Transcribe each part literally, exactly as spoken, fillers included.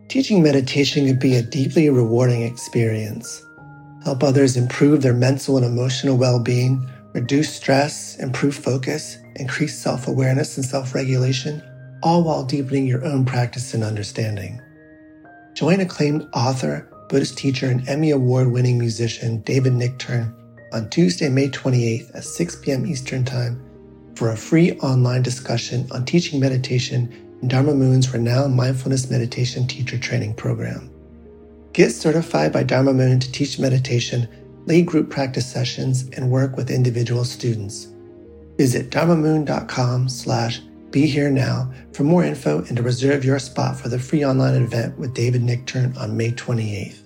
Teaching meditation can be a deeply rewarding experience. Help others improve their mental and emotional well-being, reduce stress, improve focus, increase self-awareness and self-regulation, all while deepening your own practice and understanding. Join acclaimed author, Buddhist teacher, and Emmy Award-winning musician David Nichtern on Tuesday, May twenty-eighth at six p.m. Eastern Time for a free online discussion on teaching meditation in Dharma Moon's renowned mindfulness meditation teacher training program. Get certified by Dharma Moon to teach meditation, lead group practice sessions, and work with individual students. Visit dharmamoon.com slash be here now for more info and to reserve your spot for the free online event with David Nichtern on May twenty-eighth.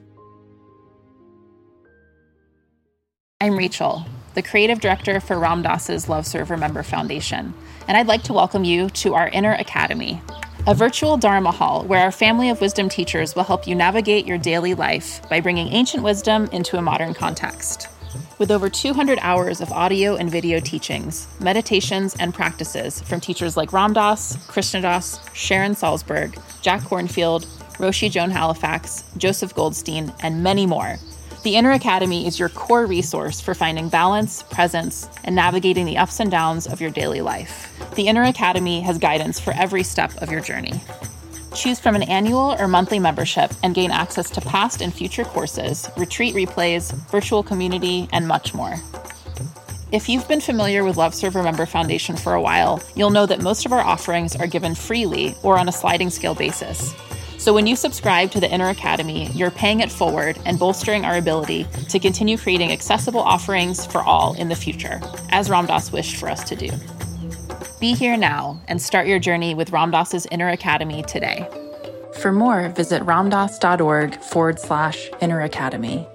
I'm Rachel, the creative director for Ram Dass's Love Serve Remember Foundation, and I'd like to welcome you to our Inner Academy, a virtual Dharma hall where our family of wisdom teachers will help you navigate your daily life by bringing ancient wisdom into a modern context. With over two hundred hours of audio and video teachings, meditations, and practices from teachers like Ram Dass, Krishna Das, Sharon Salzberg, Jack Kornfield, Roshi Joan Halifax, Joseph Goldstein, and many more, the Inner Academy is your core resource for finding balance, presence, and navigating the ups and downs of your daily life. The Inner Academy has guidance for every step of your journey. Choose from an annual or monthly membership and gain access to past and future courses, retreat replays, virtual community, and much more. If you've been familiar with Love Serve Remember Foundation for a while, you'll know that most of our offerings are given freely or on a sliding scale basis. So when you subscribe to the Inner Academy, you're paying it forward and bolstering our ability to continue creating accessible offerings for all in the future, as Ram Dass wished for us to do. Be here now and start your journey with Ram Dass's Inner Academy today. For more, visit ramdass.org forward slash Inner Academy.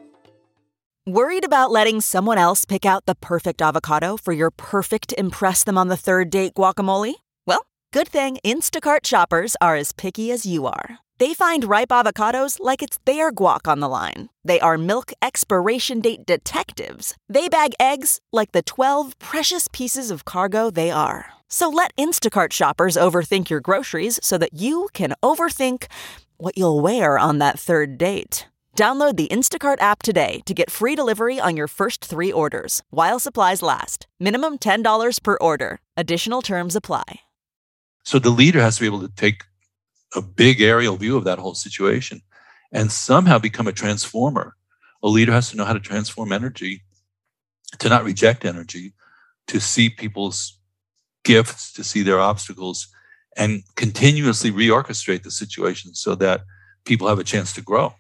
Worried about letting someone else pick out the perfect avocado for your perfect impress them on the third date guacamole? Well, good thing Instacart shoppers are as picky as you are. They find ripe avocados like it's their guac on the line. They are milk expiration date detectives. They bag eggs like the twelve precious pieces of cargo they are. So let Instacart shoppers overthink your groceries so that you can overthink what you'll wear on that third date. Download the Instacart app today to get free delivery on your first three orders, while supplies last. Minimum ten dollars per order. Additional terms apply. So the leader has to be able to take a big aerial view of that whole situation and somehow become a transformer. A leader has to know how to transform energy, to not reject energy, to see people's gifts, to see their obstacles, and continuously reorchestrate the situation so that people have a chance to grow.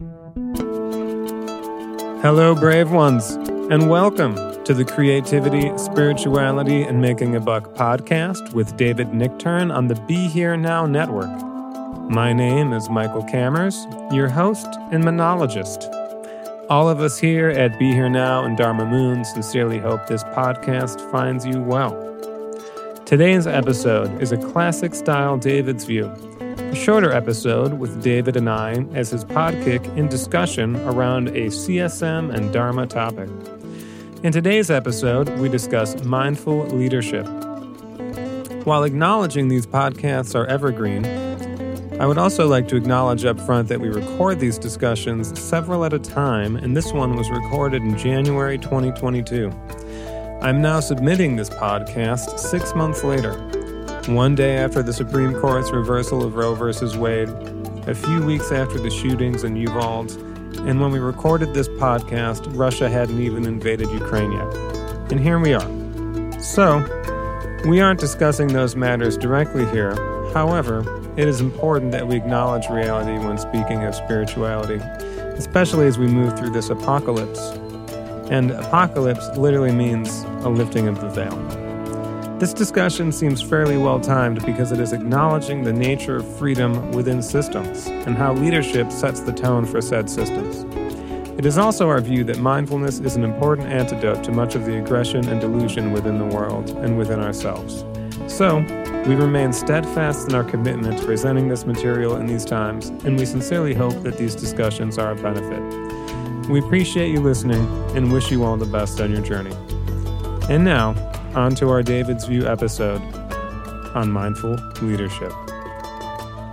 Hello, brave ones, and welcome to the Creativity, Spirituality, and Making a Buck podcast with David Nichtern on the Be Here Now network. My name is Michael Cammers, your host and monologist. All of us here at Be Here Now and Dharma Moon sincerely hope this podcast finds you well. Today's episode is a classic-style David's View, a shorter episode with David and I as his podkick in discussion around a C S M and Dharma topic. In today's episode, we discuss mindful leadership. While acknowledging these podcasts are evergreen, I would also like to acknowledge up front that we record these discussions several at a time, and this one was recorded in January twenty twenty-two. I'm now submitting this podcast six months later, one day after the Supreme Court's reversal of Roe versus Wade, a few weeks after the shootings in Uvalde, and when we recorded this podcast, Russia hadn't even invaded Ukraine yet. And here we are. So, we aren't discussing those matters directly here. However, it is important that we acknowledge reality when speaking of spirituality, especially as we move through this apocalypse. And apocalypse literally means a lifting of the veil. This discussion seems fairly well-timed because it is acknowledging the nature of freedom within systems and how leadership sets the tone for said systems. It is also our view that mindfulness is an important antidote to much of the aggression and delusion within the world and within ourselves. So, we remain steadfast in our commitment to presenting this material in these times, and we sincerely hope that these discussions are of benefit. We appreciate you listening and wish you all the best on your journey. And now, on to our David's View episode on mindful leadership.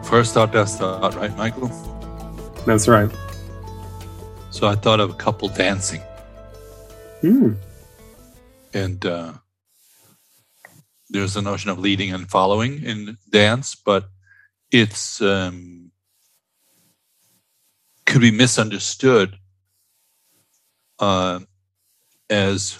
First thought, best thought, right, Michael? That's right. So I thought of a couple dancing. Hmm. And uh, there's the notion of leading and following in dance, but it's um, could be misunderstood uh, as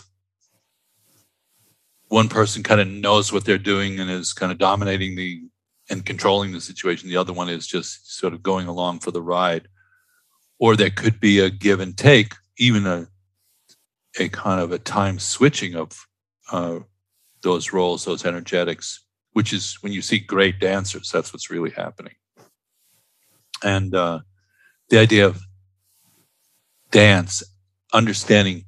one person kind of knows what they're doing and is kind of dominating the and controlling the situation. The other one is just sort of going along for the ride. Or there could be a give and take, even a a kind of a time switching of uh, those roles, those energetics, which is when you see great dancers, that's what's really happening. And uh, the idea of dance, understanding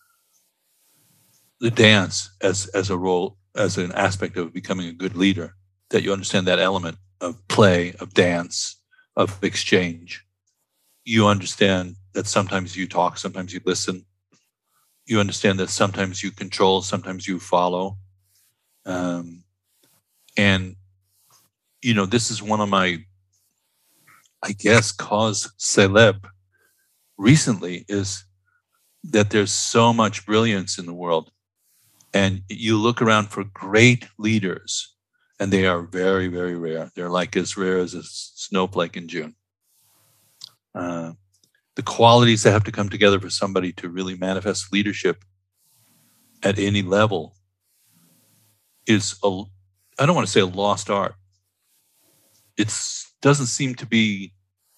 the dance as, as a role, as an aspect of becoming a good leader, that you understand that element of play, of dance, of exchange. You understand that sometimes you talk, sometimes you listen. You understand that sometimes you control, sometimes you follow. Um, and, you know, this is one of my, I guess, cause celeb recently is that there's so much brilliance in the world. And you look around for great leaders, and they are very, very rare. They're like as rare as a snowflake in June. Uh, the qualities that have to come together for somebody to really manifest leadership at any level is, a, I don't want to say a lost art. It doesn't seem to be,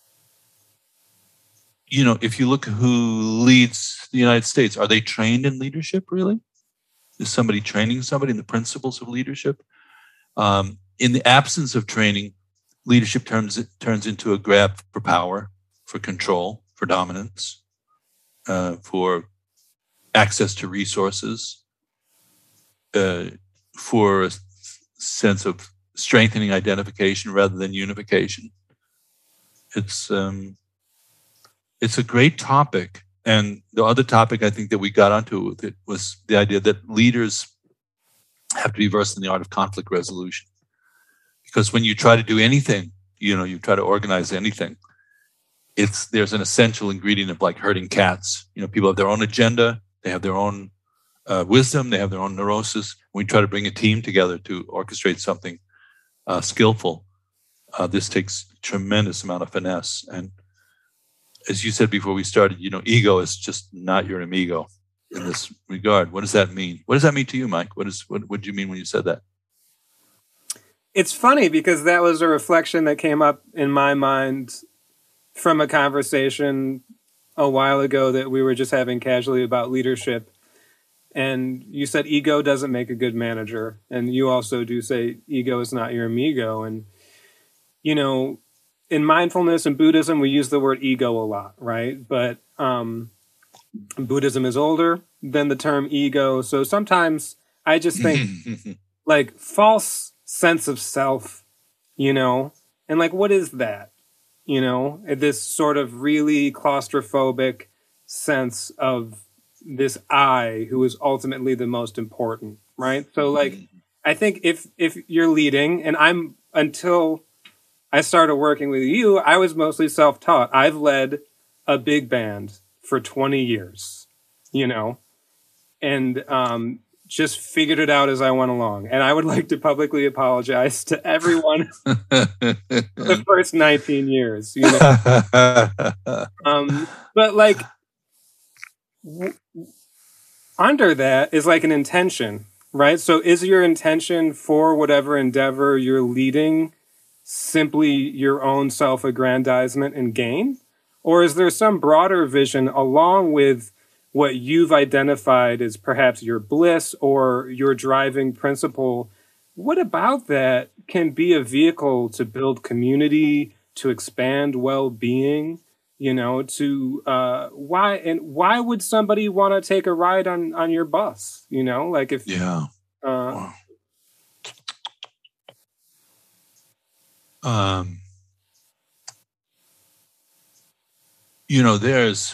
you know, if you look at who leads the United States, are they trained in leadership really? Is somebody training somebody in the principles of leadership? Um, in the absence of training, leadership turns turns into a grab for power, for control, for dominance, uh, for access to resources, uh, for a sense of strengthening identification rather than unification. It's um, it's a great topic. And the other topic I think that we got onto with it was the idea that leaders have to be versed in the art of conflict resolution. Because when you try to do anything, you know, you try to organize anything, it's there's an essential ingredient of like herding cats. You know, people have their own agenda, they have their own uh, wisdom, they have their own neurosis. When we try to bring a team together to orchestrate something uh, skillful, uh, this takes a tremendous amount of finesse. And as you said before we started, you know, ego is just not your amigo in this regard. What does that mean? What does that mean to you, Mike? What is what what do you mean when you said that? It's funny because that was a reflection that came up in my mind from a conversation a while ago that we were just having casually about leadership. And you said ego doesn't make a good manager. And you also do say ego is not your amigo. And, you know, in mindfulness and Buddhism, we use the word ego a lot, right? But um, Buddhism is older than the term ego. So sometimes I just think like false sense of self, you know, and like, what is that? You know, this sort of really claustrophobic sense of this I who is ultimately the most important, right? So like, I think if if you're leading, and I'm, until I started working with you, I was mostly self-taught. I've led a big band for twenty years, you know, and um, just figured it out as I went along. And I would like to publicly apologize to everyone for the first nineteen years, you know. um, but like, w- under that is like an intention, right? So is your intention for whatever endeavor you're leading simply your own self-aggrandizement and gain? Or is there some broader vision along with what you've identified as perhaps your bliss or your driving principle? What about that can be a vehicle to build community, to expand well-being, you know, to uh, why and why would somebody want to take a ride on, on your bus? You know, like if yeah. Uh, wow. Um, you know, there's,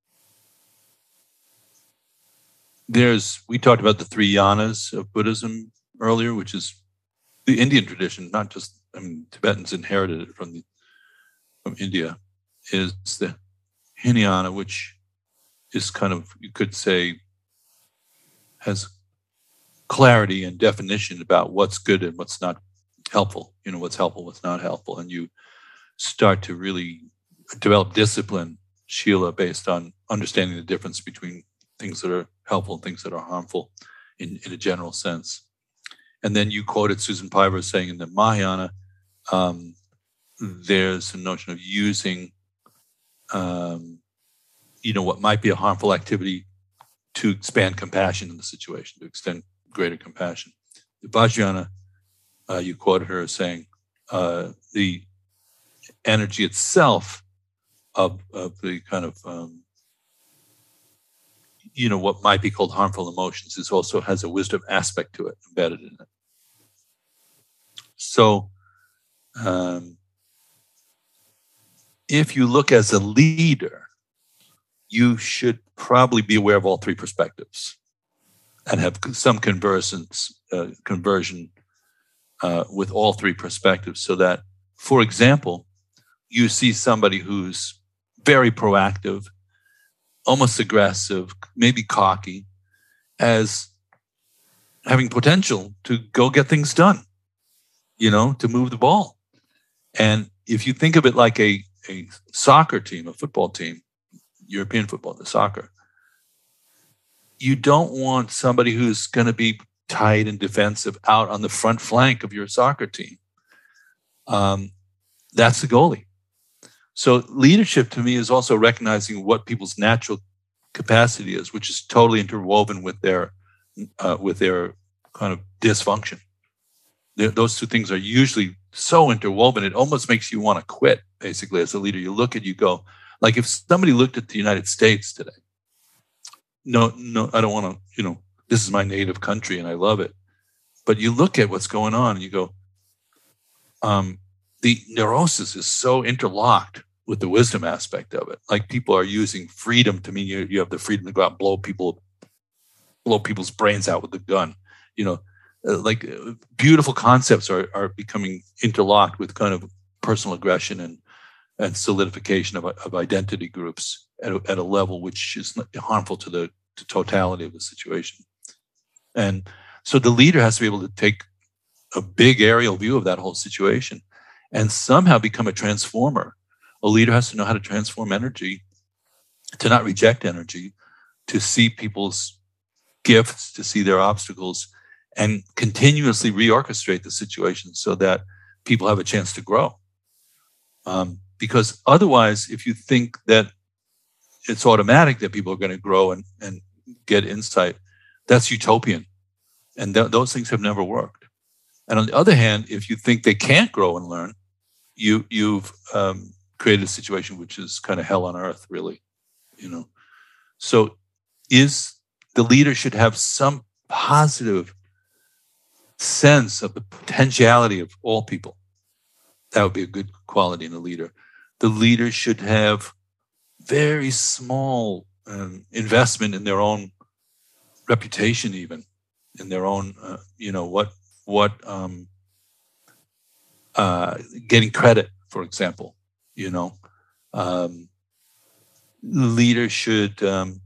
there's, we talked about the three yanas of Buddhism earlier, which is the Indian tradition, not just I mean, Tibetans inherited it from the, from India, is the Hinayana, which is kind of, you could say, has clarity and definition about what's good and what's not helpful, you know, what's helpful, what's not helpful. And you start to really develop discipline, Shila, based on understanding the difference between things that are helpful and things that are harmful in, in a general sense. And then you quoted Susan Piver saying in the Mahayana, um, there's a notion of using, um, you know, what might be a harmful activity to expand compassion in the situation, to extend greater compassion. The Vajrayana, uh, you quoted her as saying, uh, the energy itself of, of the kind of, um, you know, what might be called harmful emotions is also has a wisdom aspect to it, embedded in it. So, um, if you look as a leader, you should probably be aware of all three perspectives and have some convergence, uh, conversion uh, with all three perspectives, so that, for example, you see somebody who's very proactive, almost aggressive, maybe cocky, as having potential to go get things done, you know, to move the ball. And if you think of it like a, a soccer team, a football team, European football, the soccer, you don't want somebody who's going to be tight and defensive out on the front flank of your soccer team. Um, that's the goalie. So leadership to me is also recognizing what people's natural capacity is, which is totally interwoven with their uh, with their kind of dysfunction. They're, those two things are usually so interwoven, it almost makes you want to quit, basically, as a leader. You look at, you go, like if somebody looked at the United States today, no, no, I don't want to, you know, this is my native country and I love it. But you look at what's going on and you go, um, the neurosis is so interlocked with the wisdom aspect of it. Like people are using freedom to mean you, you have the freedom to go out and blow people, blow people's brains out with a gun. You know, uh, like uh, beautiful concepts are, are becoming interlocked with kind of personal aggression and, and solidification of, of identity groups at a, at a level which is harmful to the to totality of the situation. And so the leader has to be able to take a big aerial view of that whole situation and somehow become a transformer. A leader has to know how to transform energy, to not reject energy, to see people's gifts, to see their obstacles, and continuously reorchestrate the situation so that people have a chance to grow. Um, because otherwise, if you think that it's automatic that people are going to grow and, and get insight, that's utopian. And th- those things have never worked. And on the other hand, if you think they can't grow and learn, you, you've um, created a situation which is kind of hell on earth, really. You know, so is the leader should have some positive sense of the potentiality of all people. That would be a good quality in a leader. The leader should have very small um, investment in their own reputation, even in their own, uh, you know, what what um, uh, getting credit, for example. You know, um, leaders should um,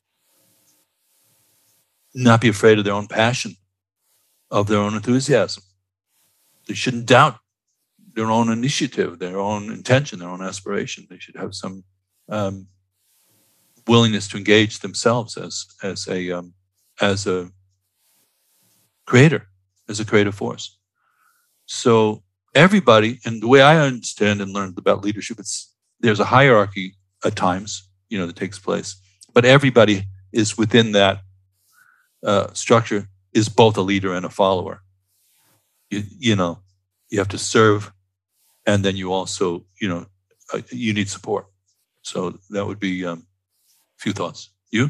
not be afraid of their own passion, of their own enthusiasm. They shouldn't doubt their own initiative, their own intention, their own aspiration. They should have some um, willingness to engage themselves as as a um, as a creator, as a creative force. So everybody, and the way I understand and learned about leadership, it's there's a hierarchy at times, you know, that takes place, but everybody is within that uh, structure is both a leader and a follower. You, you know, you have to serve, and then you also, you know, uh, you need support. So that would be um, a few thoughts. You?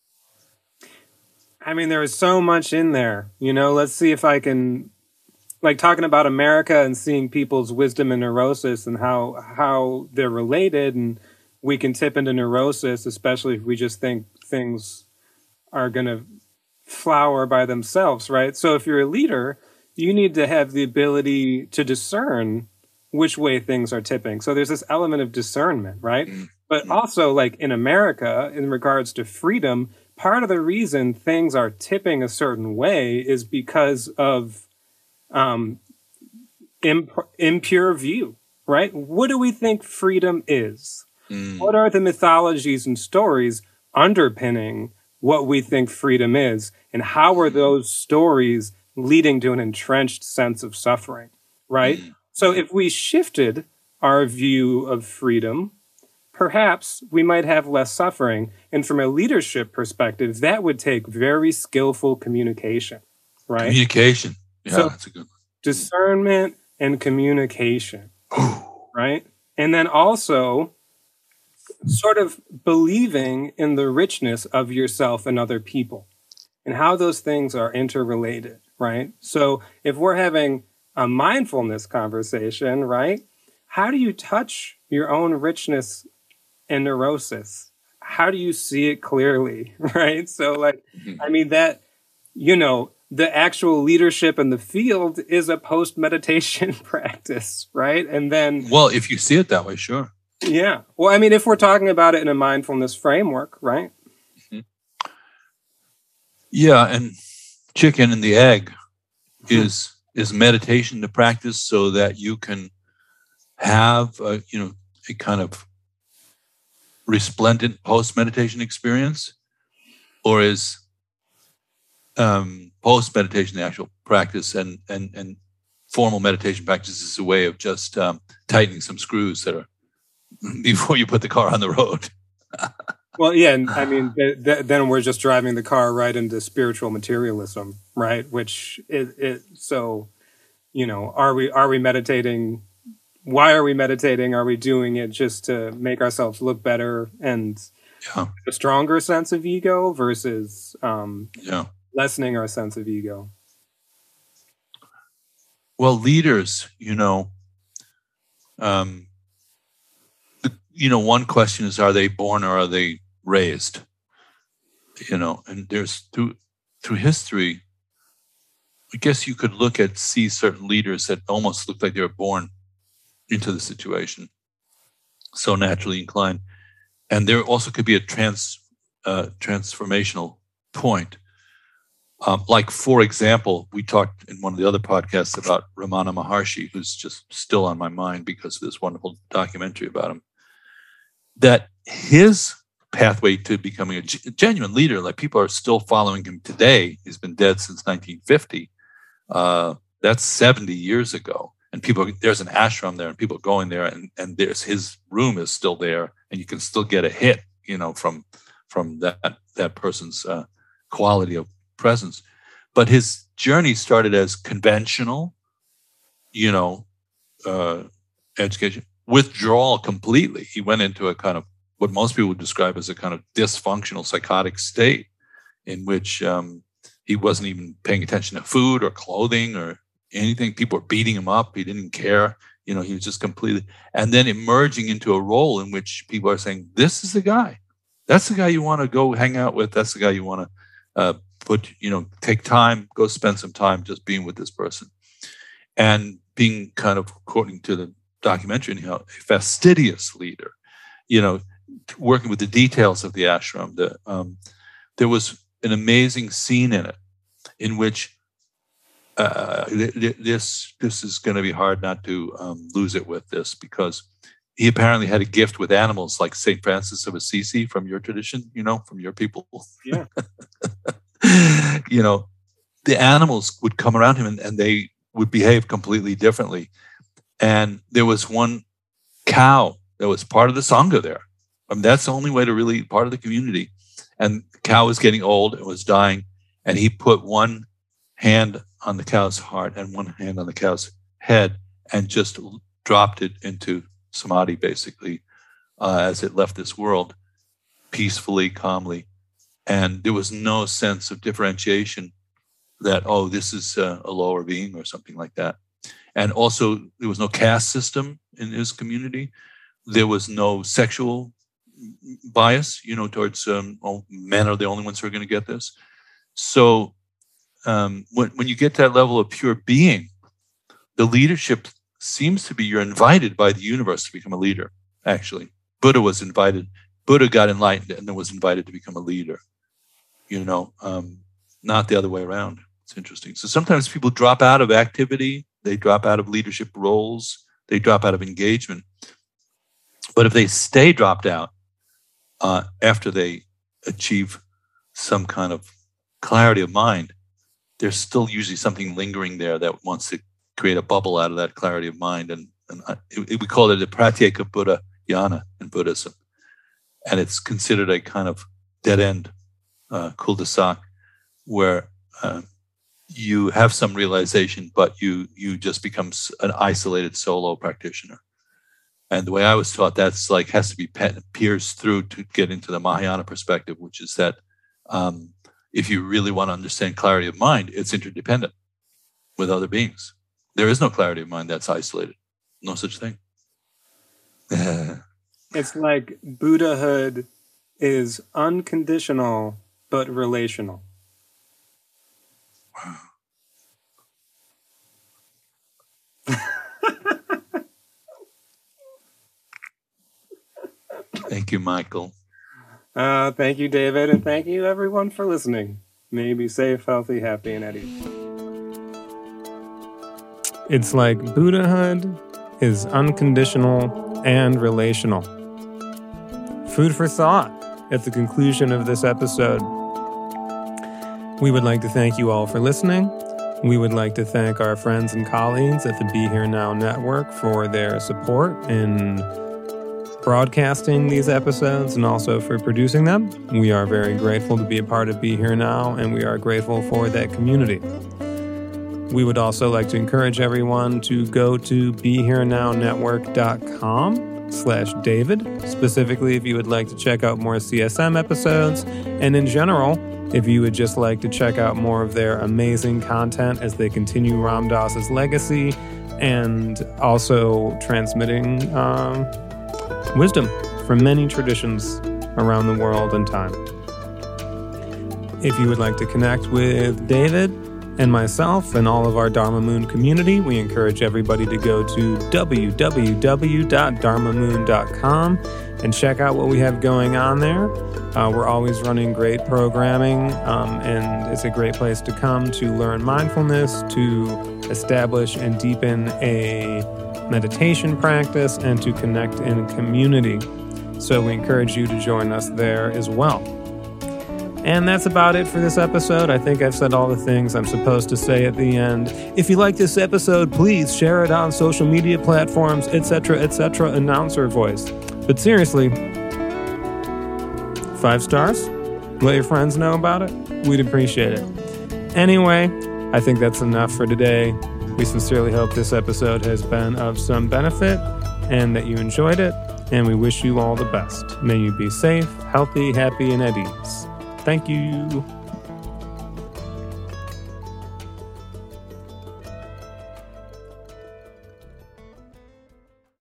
I mean, there is so much in there. You know, let's see if I can, like talking about America and seeing people's wisdom and neurosis and how how they're related, and we can tip into neurosis, especially if we just think things are going to flower by themselves, right? So if you're a leader, you need to have the ability to discern which way things are tipping. So there's this element of discernment, right? Mm-hmm. But also, like in America, in regards to freedom, part of the reason things are tipping a certain way is because of um, imp- impure view, right? What do we think freedom is? Mm. What are the mythologies and stories underpinning what we think freedom is? And how are those stories leading to an entrenched sense of suffering, right? Mm. So if we shifted our view of freedom, perhaps we might have less suffering. And from a leadership perspective, that would take very skillful communication, right? Communication. Yeah, so that's a good one. Discernment and communication, right? And then also sort of believing in the richness of yourself and other people and how those things are interrelated, right? So if we're having a mindfulness conversation, right? How do you touch your own richness and neurosis? How do you see it clearly, right? So like, mm-hmm. I mean, that, you know, the actual leadership in the field is a post-meditation practice, right? And then... Well, if you see it that way, sure. Yeah. Well, I mean, if we're talking about it in a mindfulness framework, right? Mm-hmm. Yeah, and chicken and the egg mm-hmm. is is meditation to practice so that you can have, a, you know, a kind of resplendent post-meditation experience, or is um, post-meditation the actual practice, and, and, and formal meditation practice is a way of just um, tightening some screws that are before you put the car on the road. Well, yeah, and I mean, th- th- then we're just driving the car right into spiritual materialism, right? Which it, it so, you know, are we are we meditating? Why are we meditating? Are we doing it just to make ourselves look better and yeah. a stronger sense of ego versus um, yeah. lessening our sense of ego? Well, leaders, you know, um, the, you know, one question is, are they born or are they raised? You know, and there's through through history, I guess you could look at see certain leaders that almost look like they were born into the situation, so naturally inclined. And there also could be a trans uh, transformational point. Um, like, for example, we talked in one of the other podcasts about Ramana Maharshi, who's just still on my mind because of this wonderful documentary about him, that his pathway to becoming a g- genuine leader, like people are still following him today. He's been dead since nineteen fifty. Uh, that's seventy years ago. And people, there's an ashram there and people are going there, and, and there's his room is still there, and you can still get a hit, you know, from, from that, that person's uh, quality of presence. But his journey started as conventional, you know, uh, education, withdrawal completely. He went into a kind of what most people would describe as a kind of dysfunctional psychotic state in which um, he wasn't even paying attention to food or clothing or anything. People were beating him up. He didn't care. You know, he was just completely, and then emerging into a role in which people are saying, this is the guy. That's the guy you want to go hang out with. That's the guy you want to uh, put, you know, take time, go spend some time just being with this person. And being kind of, according to the documentary, you know, a fastidious leader, you know, working with the details of the ashram. The, um, there was an amazing scene in it in which uh, this this is going to be hard not to um, lose it with this, because he apparently had a gift with animals, like Saint Francis of Assisi from your tradition, you know, from your people. Yeah. You know, the animals would come around him and, and they would behave completely differently. And there was one cow that was part of the Sangha there. I mean, that's the only way to really part of the community. And the cow was getting old, it was dying. And he put one hand on the cow's heart and one hand on the cow's head and just dropped it into samadhi, basically, uh, as it left this world peacefully, calmly. And there was no sense of differentiation that, oh, this is uh, a lower being or something like that. And also, there was no caste system in his community. There was no sexual bias, you know, towards, um, oh, men are the only ones who are going to get this. So um, when, when you get to that level of pure being, the leadership seems to be you're invited by the universe to become a leader, actually. Buddha was invited. Buddha got enlightened and then was invited to become a leader, you know, um, not the other way around. It's interesting. So sometimes people drop out of activity. They drop out of leadership roles. They drop out of engagement. But if they stay dropped out uh, after they achieve some kind of clarity of mind, there's still usually something lingering there that wants to create a bubble out of that clarity of mind. And, and I, it, we call it the pratyeka Buddha Yana in Buddhism. And it's considered a kind of dead-end uh, cul-de-sac where uh, you have some realization, but you you just become an isolated solo practitioner. And the way I was taught, that's like has to be pierced through to get into the Mahayana perspective, which is that um, if you really want to understand clarity of mind, it's interdependent with other beings. There is no clarity of mind that's isolated. No such thing. It's like Buddhahood is unconditional but relational. Wow. Thank you, Michael. Uh, thank you, David, and thank you, everyone, for listening. May you be safe, healthy, happy, and at ease. It's like Buddhahood is unconditional and relational. Food for thought at the conclusion of this episode. We would like to thank you all for listening. We would like to thank our friends and colleagues at the Be Here Now Network for their support in broadcasting these episodes and also for producing them. We are very grateful to be a part of Be Here Now, and we are grateful for that community. We would also like to encourage everyone to go to be here now network dot com slash David, specifically if you would like to check out more C S M episodes, and in general, if you would just like to check out more of their amazing content as they continue Ram Dass's legacy and also transmitting um, wisdom from many traditions around the world and time. If you would like to connect with David and myself and all of our Dharma Moon community, we encourage everybody to go to w w w dot dharma moon dot com and check out what we have going on there. Uh, we're always running great programming, um, and it's a great place to come to learn mindfulness, to establish and deepen a meditation practice, and to connect in community. So we encourage you to join us there as well. And that's about it for this episode. I think I've said all the things I'm supposed to say at the end. If you like this episode, please share it on social media platforms, et cetera, et cetera, announcer voice. But seriously, five stars? Let your friends know about it? We'd appreciate it. Anyway, I think that's enough for today. We sincerely hope this episode has been of some benefit and that you enjoyed it, and we wish you all the best. May you be safe, healthy, happy, and at ease. Thank you.